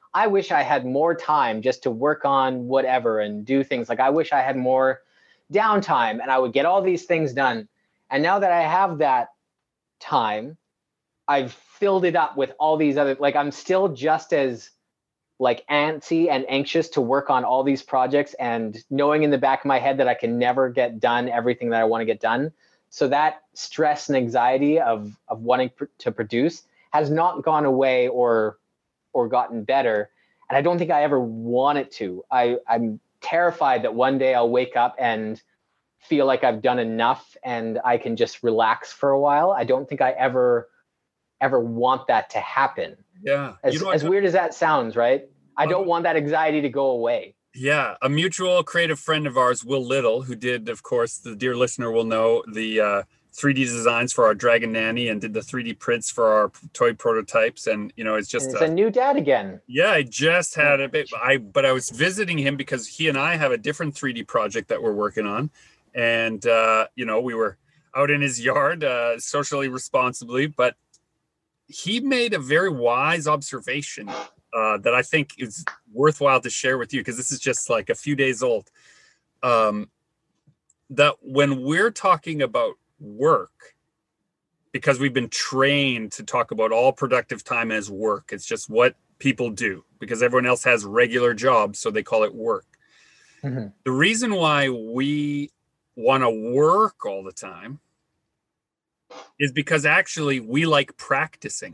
I wish I had more time just to work on whatever and do things. Like I wish I had more downtime and I would get all these things done. And now that I have that time, I've filled it up with all these other, like I'm still just as like antsy and anxious to work on all these projects and knowing in the back of my head that I can never get done everything that I want to get done. So that stress and anxiety of, of wanting pr- to produce has not gone away or, or gotten better. And I don't think I ever want it to. I, I'm terrified that one day I'll wake up and feel like I've done enough and I can just relax for a while. I don't think I ever, ever want that to happen. Yeah. As, You know, as weird as that sounds, right? I don't want that anxiety to go away. Yeah. A mutual creative friend of ours, Will Little, who did, of course, the dear listener will know the uh, three D designs for our Dragon Nanny and did the three D prints for our toy prototypes. And, you know, it's just And it's a, a new dad again. Yeah, I just had a bit, I, but I was visiting him because he and I have a different three D project that we're working on. And, uh, you know, we were out in his yard, uh, socially responsibly, but he made a very wise observation uh, that I think is worthwhile to share with you, because this is just like a few days old. Um, that when we're talking about work, because we've been trained to talk about all productive time as work, it's just what people do because everyone else has regular jobs, so they call it work. Mm-hmm. The reason why we want to work all the time is because actually we like practicing.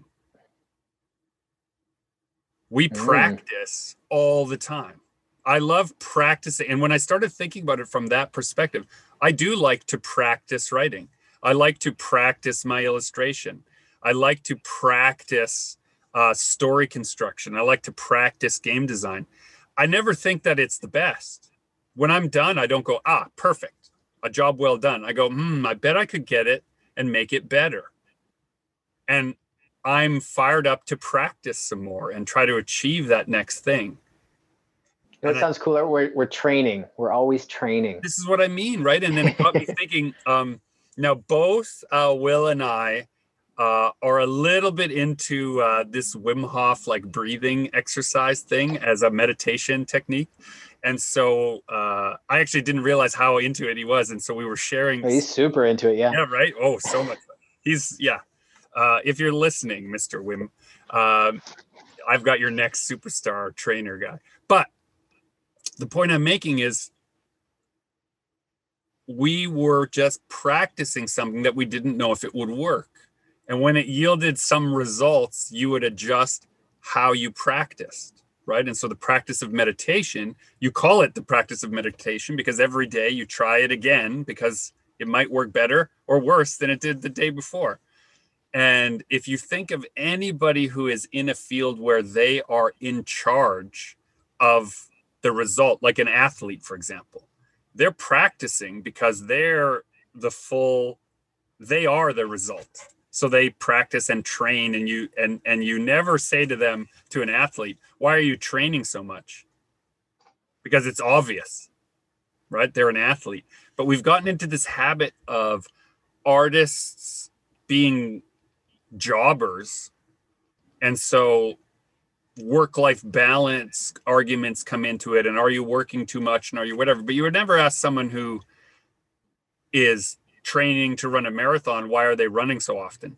We mm. practice all the time. I love practicing. And when I started thinking about it from that perspective, I do like to practice writing. I like to practice my illustration. I like to practice uh, story construction. I like to practice game design. I never think that it's the best. When I'm done, I don't go, ah, perfect. A job well done. I go, hmm, I bet I could get it and make it better. And I'm fired up to practice some more and try to achieve that next thing. That sounds cooler. We're, we're training. We're always training. This is what I mean, right? And then it got me thinking, um, now both uh, Will and I uh, are a little bit into uh, this Wim Hof like breathing exercise thing as a meditation technique. And so uh, I actually didn't realize how into it he was. And so we were sharing. Oh, he's super into it. Yeah. Yeah. Right. Oh, so much. He's yeah. Uh, if you're listening, Mister Wim, uh, I've got your next superstar trainer guy. But the point I'm making is we were just practicing something that we didn't know if it would work. And when it yielded some results, you would adjust how you practiced, right? And so the practice of meditation, you call it the practice of meditation because every day you try it again because it might work better or worse than it did the day before. And if you think of anybody who is in a field where they are in charge of the result, like an athlete, for example, they're practicing because they're the full, they are the result. So they practice and train, and you and and you never say to them, to an athlete, why are you training so much? Because it's obvious, right? They're an athlete. But we've gotten into this habit of artists being jobbers. And so work-life balance arguments come into it. And are you working too much? And are you whatever? But you would never ask someone who is training to run a marathon, why are they running so often?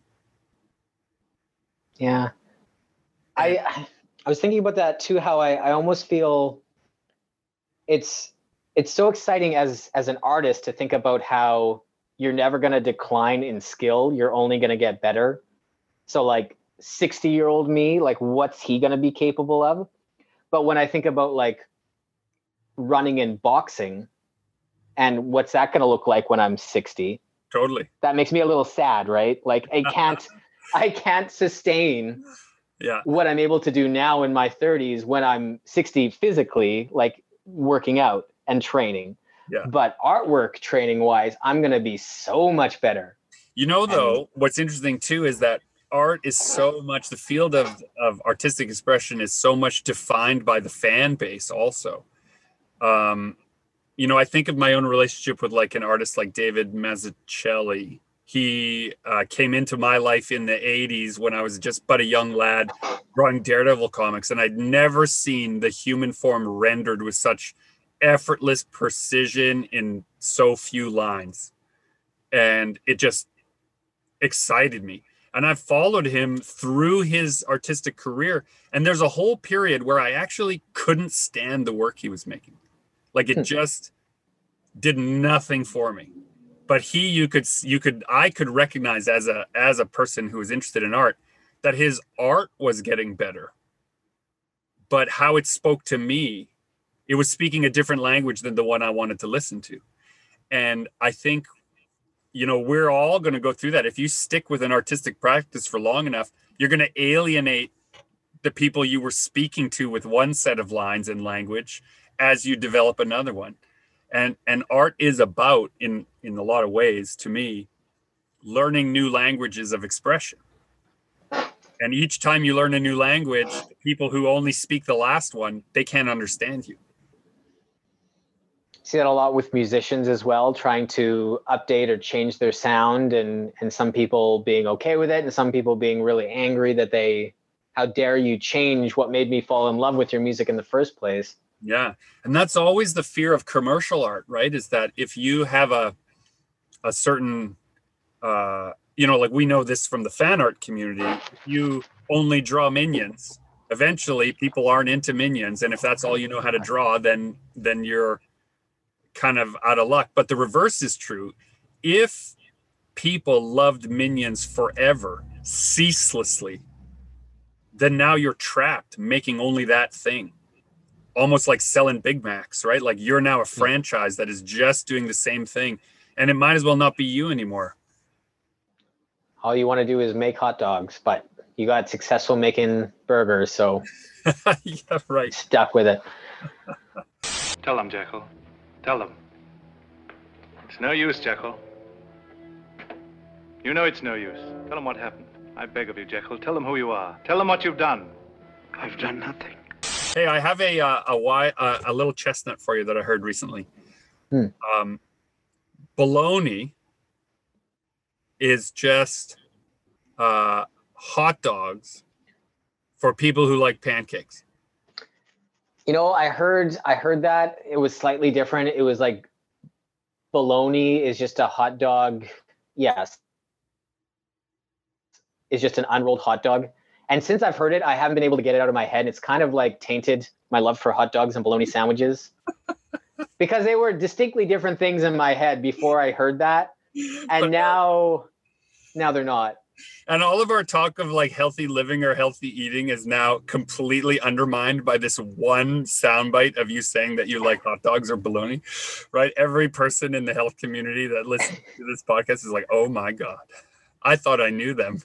Yeah. I I was thinking about that too, how I, I almost feel it's it's so exciting as as an artist to think about how you're never going to decline in skill. You're only going to get better. So like sixty year old me, like what's he going to be capable of? But when I think about like running in boxing and what's that going to look like when I'm sixty? Totally. That makes me a little sad, right? Like I can't, I can't sustain yeah. what I'm able to do now in my thirties when I'm sixty physically, like working out and training. Yeah. But artwork training wise, I'm going to be so much better. You know, though, and what's interesting too is that art is so much, the field of, of artistic expression is so much defined by the fan base also. Um, you know, I think of my own relationship with like an artist like David Mazzucchelli, He uh, came into my life in the eighties when I was just but a young lad drawing Daredevil comics, and I'd never seen the human form rendered with such effortless precision in so few lines. And it just excited me. And I've followed him through his artistic career. And there's a whole period where I actually couldn't stand the work he was making. Like it just did nothing for me. But he, you could, you could, I could recognize as a, as a person who was interested in art, that his art was getting better. But how it spoke to me, it was speaking a different language than the one I wanted to listen to. And I think, you know, we're all going to go through that. If you stick with an artistic practice for long enough, you're going to alienate the people you were speaking to with one set of lines and language as you develop another one. And and art is about, in, in a lot of ways, to me, learning new languages of expression. And each time you learn a new language, people who only speak the last one, they can't understand you. See that a lot with musicians as well, trying to update or change their sound, and and some people being okay with it, and some people being really angry that they, how dare you change what made me fall in love with your music in the first place. Yeah. And that's always the fear of commercial art, right? Is that if you have a a certain, uh, you know, like we know this from the fan art community, if you only draw minions, eventually people aren't into minions. And if that's all you know how to draw, then then you're kind of out of luck. But the reverse is true. If people loved minions forever, ceaselessly, then now you're trapped making only that thing. Almost like selling Big Macs, right? Like you're now a franchise that is just doing the same thing, and it might as well not be you anymore. All you want to do is make hot dogs, but you got successful making burgers, so yeah, right. Stuck with it. Tell them, Jekyll. Tell them. It's no use, Jekyll. You know it's no use. Tell them what happened. I beg of you, Jekyll. Tell them who you are. Tell them what you've done. I've done nothing. Hey, I have a uh, a why uh, a little chestnut for you that I heard recently. Hmm. Um, bologna is just uh, hot dogs for people who like pancakes. You know, I heard I heard that it was slightly different. It was like bologna is just a hot dog. Yes. It's just an unrolled hot dog. And since I've heard it, I haven't been able to get it out of my head. It's kind of like tainted my love for hot dogs and bologna sandwiches because they were distinctly different things in my head before I heard that. And now, now they're not. And all of our talk of like healthy living or healthy eating is now completely undermined by this one soundbite of you saying that you like hot dogs or bologna, right? Every person in the health community that listens to this podcast is like, oh my God, I thought I knew them.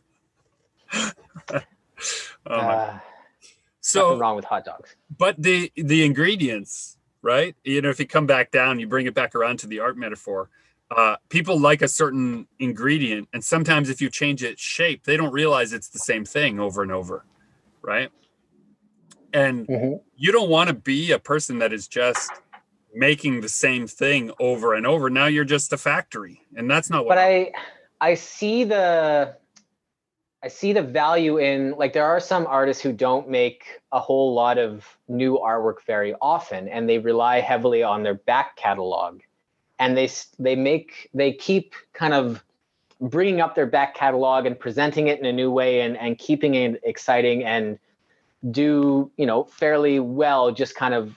Oh uh, so nothing wrong with hot dogs. But the the ingredients, right? You know, if you come back down, you bring it back around to the art metaphor. Uh, people like a certain ingredient, and sometimes if you change its shape, they don't realize it's the same thing over and over, right? And mm-hmm. you don't want to be a person that is just making the same thing over and over. Now you're just a factory, and that's not what. But I, I see the. I see the value in, like, there are some artists who don't make a whole lot of new artwork very often, and they rely heavily on their back catalog. And they they make, they keep kind of bringing up their back catalog and presenting it in a new way and, and keeping it exciting and do, you know, fairly well, just kind of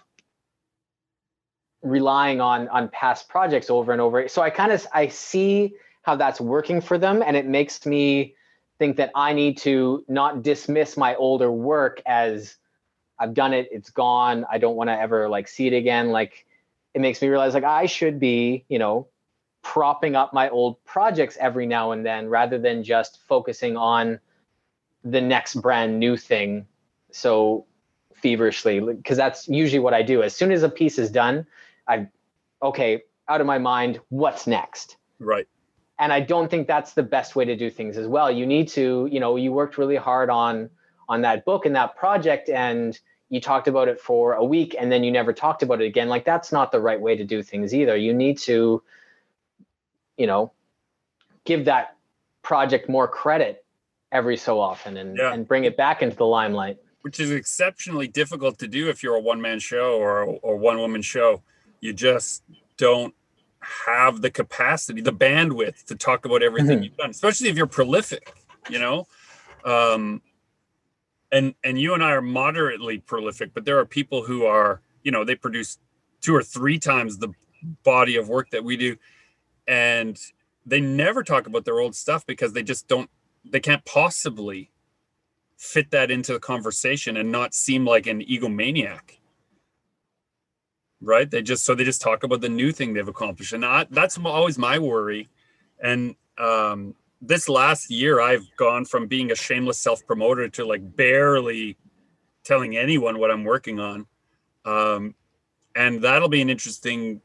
relying on, on past projects over and over. So I kind of, I see how that's working for them, and it makes me think that I need to not dismiss my older work as I've done it, it's gone, I don't want to ever like see it again. Like, it makes me realize like I should be, you know, propping up my old projects every now and then rather than just focusing on the next brand new thing so feverishly, because that's usually what I do. As soon as a piece is done, I, okay, out of my mind, what's next? Right. And I don't think that's the best way to do things as well. You need to, you know, you worked really hard on on that book and that project, and you talked about it for a week and then you never talked about it again. Like, that's not the right way to do things either. You need to, you know, give that project more credit every so often and, yeah. and bring it back into the limelight. Which is exceptionally difficult to do if you're a one-man show or a, or one-woman show. You just don't have the capacity, the bandwidth to talk about everything Mm-hmm. you've done, especially if you're prolific, you know? Um, and, and you and I are moderately prolific, but there are people who are, you know, they produce two or three times the body of work that we do. And they never talk about their old stuff because they just don't, they can't possibly fit that into the conversation and not seem like an egomaniac. Right? They just, so they just talk about the new thing they've accomplished. And I, that's always my worry. And um, this last year, I've gone from being a shameless self-promoter to like barely telling anyone what I'm working on. Um, and that'll be an interesting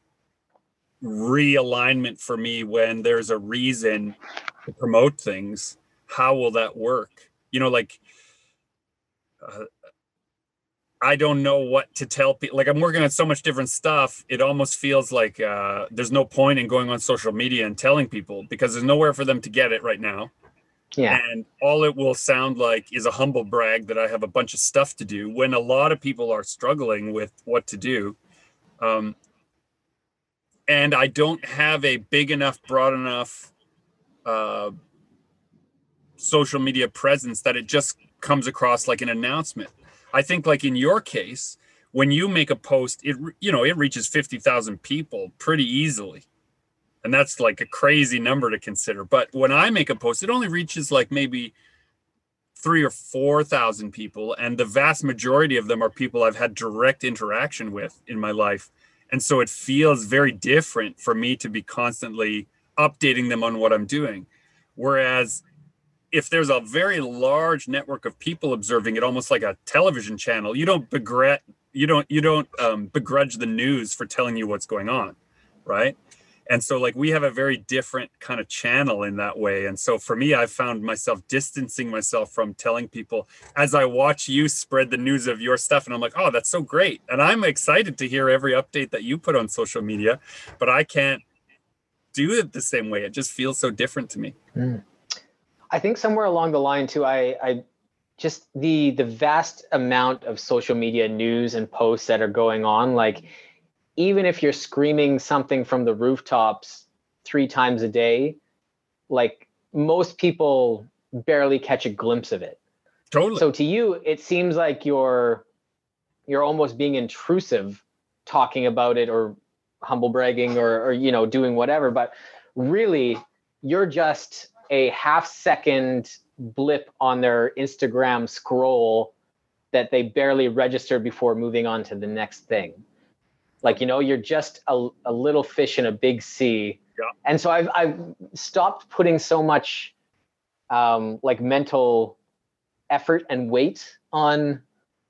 realignment for me when there's a reason to promote things. How will that work? You know, like, uh, I don't know what to tell people. Like, I'm working on so much different stuff. It almost feels like uh, there's no point in going on social media and telling people because there's nowhere for them to get it right now. Yeah. And all it will sound like is a humble brag that I have a bunch of stuff to do when a lot of people are struggling with what to do. Um, and I don't have a big enough, broad enough uh, social media presence that it just comes across like an announcement. I think like in your case, when you make a post, it, you know, it reaches fifty thousand people pretty easily. And that's like a crazy number to consider. But when I make a post, it only reaches like maybe three or four thousand people. And the vast majority of them are people I've had direct interaction with in my life. And so it feels very different for me to be constantly updating them on what I'm doing. Whereas if there's a very large network of people observing it, almost like a television channel, you don't begrudge, you don't, you don't um, begrudge the news for telling you what's going on, right? And so like we have a very different kind of channel in that way. And so for me, I've found myself distancing myself from telling people as I watch you spread the news of your stuff. And I'm like, oh, that's so great. And I'm excited to hear every update that you put on social media, but I can't do it the same way. It just feels so different to me. Mm. I think somewhere along the line too, I, I just the the vast amount of social media news and posts that are going on, like even if you're screaming something from the rooftops three times a day, like most people barely catch a glimpse of it. Totally. So to you, it seems like you're you're almost being intrusive talking about it or humble bragging or, or you know, doing whatever, but really you're just a half second blip on their Instagram scroll that they barely registered before moving on to the next thing. Like, you know, you're just a, a little fish in a big sea. Yeah. And so I've, I've stopped putting so much um, like mental effort and weight on,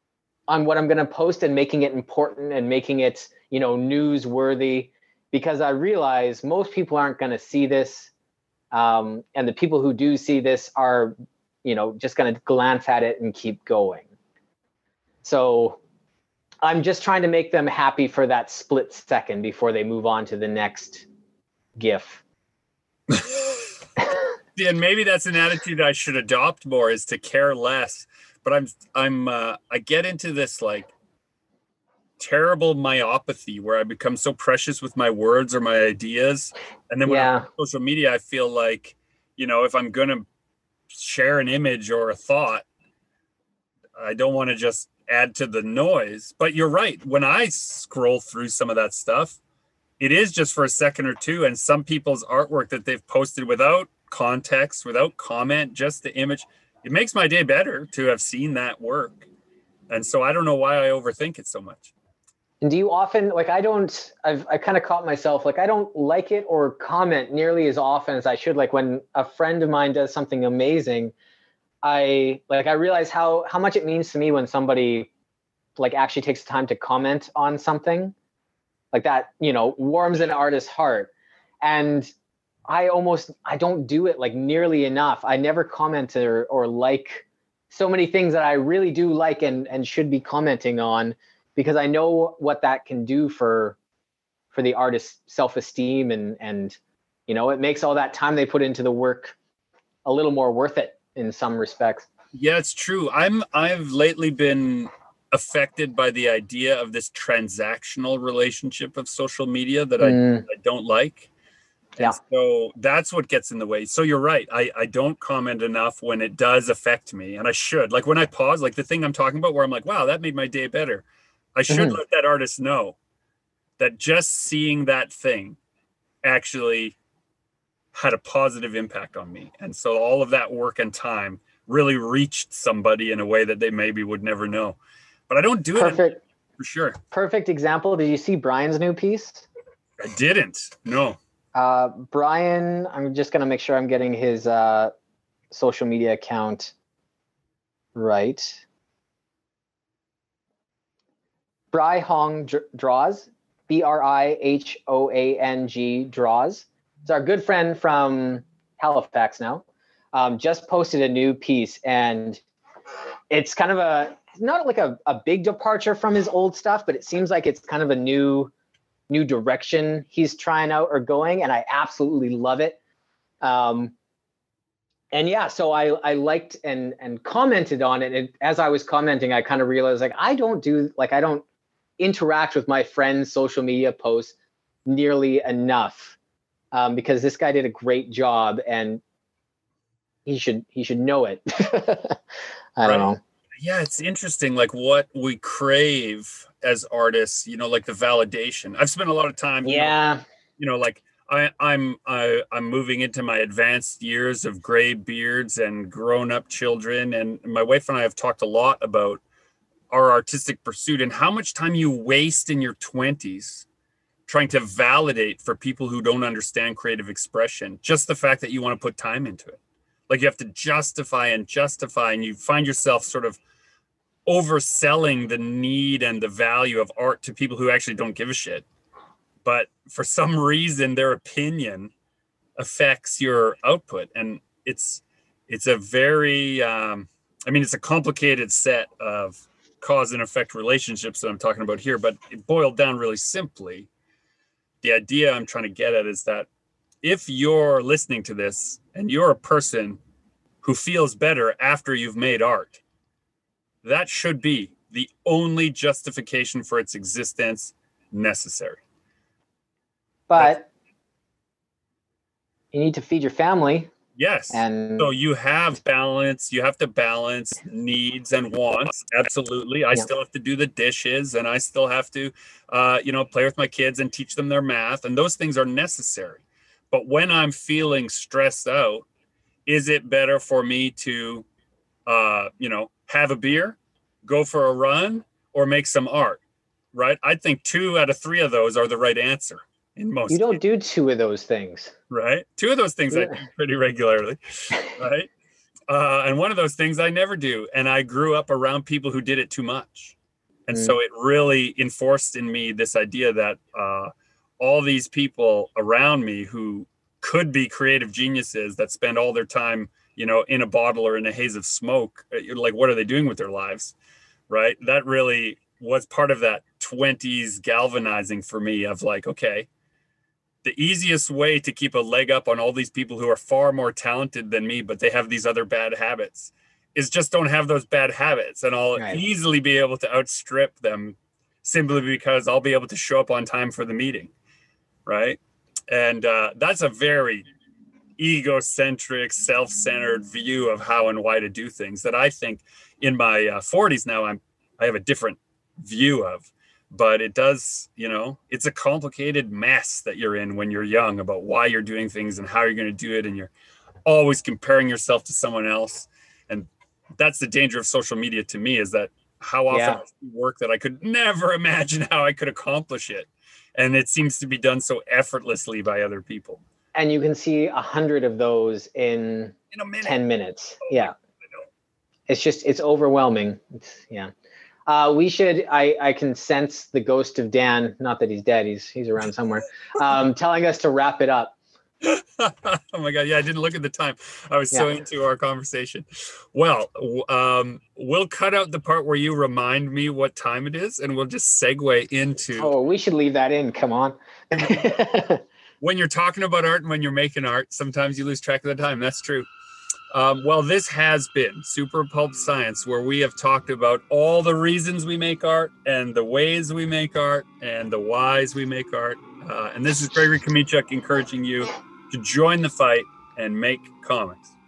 on what I'm going to post and making it important and making it, you know, newsworthy, because I realize most people aren't going to see this. Um, and the people who do see this are, you know, just going to glance at it and keep going. So I'm just trying to make them happy for that split second before they move on to the next GIF. Yeah, and maybe that's an attitude I should adopt more, is to care less. But I'm, I'm, uh, I get into this like terrible myopathy where I become so precious with my words or my ideas. And then when Yeah. I'm on social media, I feel like, you know, if I'm going to share an image or a thought, I don't want to just add to the noise. But you're right. When I scroll through some of that stuff, it is just for a second or two. And some people's artwork that they've posted without context, without comment, just the image, it makes my day better to have seen that work. And so I don't know why I overthink it so much. And do you often, like, I don't, I've, I kind of caught myself, like, I don't like it or comment nearly as often as I should. Like when a friend of mine does something amazing, I like, I realize how, how much it means to me when somebody like actually takes the time to comment on something like that, you know, warms an artist's heart. And I almost, I don't do it like nearly enough. I never comment or, or like so many things that I really do like and, and should be commenting on, because I know what that can do for, for the artist's self-esteem and, and, You know, it makes all that time they put into the work a little more worth it in some respects. Yeah, it's true. I'm I've lately been affected by the idea of this transactional relationship of social media that Mm. I, I don't like. And Yeah. so that's what gets in the way. So you're right. I, I don't comment enough when it does affect me. And I should. Like when I pause, like the thing I'm talking about where I'm like, wow, that made my day better. I should Mhm. let that artist know that just seeing that thing actually had a positive impact on me. And so all of that work and time really reached somebody in a way that they maybe would never know. But I don't do it Perfect. for sure. Perfect example. Did you see Brian's new piece? I didn't. No. Uh, Brian, I'm just going to make sure I'm getting his uh, social media account right. Bri Hong Dr- Draws, B R I H O A N G Draws. It's our good friend from Halifax now. Um, just posted a new piece, and it's kind of a, not like a, a big departure from his old stuff, but it seems like it's kind of a new new direction he's trying out or going, and I absolutely love it. Um, and yeah, so I I liked and and commented on it, and as I was commenting, I kind of realized like I don't do like I don't interact with my friends' social media posts nearly enough, um, because this guy did a great job, and he should he should know it. I don't Right. know. Yeah, it's interesting, like what we crave as artists, you know, like the validation. I've spent a lot of time, you know, Yeah. you know, like I, I'm I, I'm moving into my advanced years of gray beards and grown-up children, and my wife and I have talked a lot about our artistic pursuit and how much time you waste in your twenties trying to validate for people who don't understand creative expression, just the fact that you want to put time into it. Like you have to justify and justify, and you find yourself sort of overselling the need and the value of art to people who actually don't give a shit. But for some reason, their opinion affects your output. And it's it's a very, um, I mean, it's a complicated set of cause and effect relationships that I'm talking about here, but it boiled down really simply. The idea I'm trying to get at is that if you're listening to this and you're a person who feels better after you've made art, that should be the only justification for its existence necessary. But That's, you need to feed your family. yes. And so you have balance. You have to balance needs and wants. Absolutely. I Yeah. still have to do the dishes, and I still have to, uh, you know, play with my kids and teach them their math. And those things are necessary. But when I'm feeling stressed out, is it better for me to, uh, you know, have a beer, go for a run, or make some art? Right? I think two out of three of those are the right answer in most you don't cases. do two of those things. Right? Two of those things I Yeah. do pretty regularly, right? Uh, and one of those things I never do. And I grew up around people who did it too much. And Mm. so it really enforced in me this idea that uh, all these people around me who could be creative geniuses that spend all their time, you know, in a bottle or in a haze of smoke, like, what are they doing with their lives? Right? That really was part of that twenties galvanizing for me of like, okay, the easiest way to keep a leg up on all these people who are far more talented than me, but they have these other bad habits, is just don't have those bad habits. And I'll Right. easily be able to outstrip them simply because I'll be able to show up on time for the meeting. Right. And uh, that's a very egocentric, self-centered view of how and why to do things that I think in my uh, forties now, I'm, I have a different view of. But it does, you know, it's a complicated mess that you're in when you're young about why you're doing things and how you're going to do it. And you're always comparing yourself to someone else. And that's the danger of social media to me, is that how often Yeah. I see work that I could never imagine how I could accomplish it. And it seems to be done so effortlessly by other people. And you can see a hundred of those in In a minute. ten minutes. Oh, Yeah. It's just, it's overwhelming. It's, yeah. Uh, we should, I, I can sense the ghost of Dan, not that he's dead, he's he's around somewhere, um, telling us to wrap it up. Oh my God. Yeah, I didn't look at the time. I was so Yeah. into our conversation. Well, w- um, we'll cut out the part where you remind me what time it is, and we'll just segue into. Oh, we should leave that in, come on. when you're talking about art and when you're making art, sometimes you lose track of the time. That's true. Um, well, this has been Super Pulp Science, where we have talked about all the reasons we make art and the ways we make art and the whys we make art. Uh, and this is Gregory Kmiechuk encouraging you to join the fight and make comics.